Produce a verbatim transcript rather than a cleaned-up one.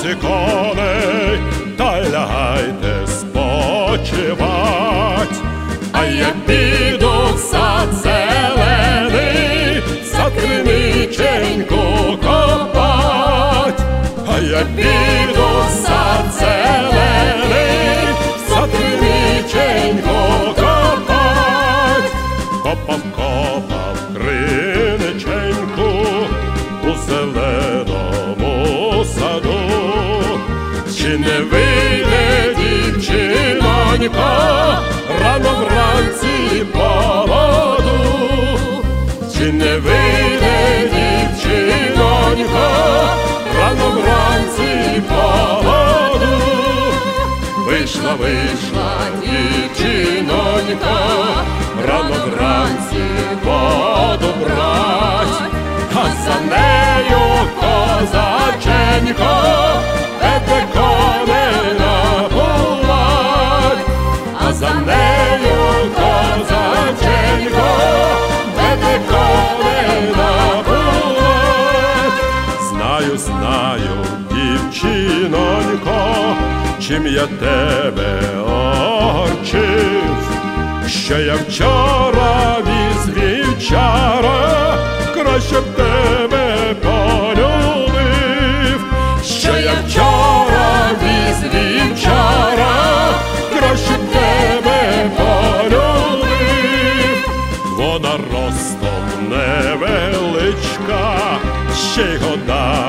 ловці коней, та й лягайте спочивать. А я піду в сад зелений, сад криниченьку копать. А я піду в сад зелений, сад криниченьку копать. Копав, копав криниченьку у зеленому саду. Чи не вийде дівчинонька рано вранці по воду? Чи не вийде дівчинонька рано вранці по воду? Вийшла, вийшла дівчинонька рано вранці воду брать, а за нею козаченько веде коней на гулять. А за нею козаченько веде коней на гулять. Знаю, знаю, дівчинонько, чим я тебе огорчив, що я вчора віз вівчара, краще б тебе полюбив. Що я вчора віз вівчара, краще б тебе полюбив. Вона ростом невеличка, ще й года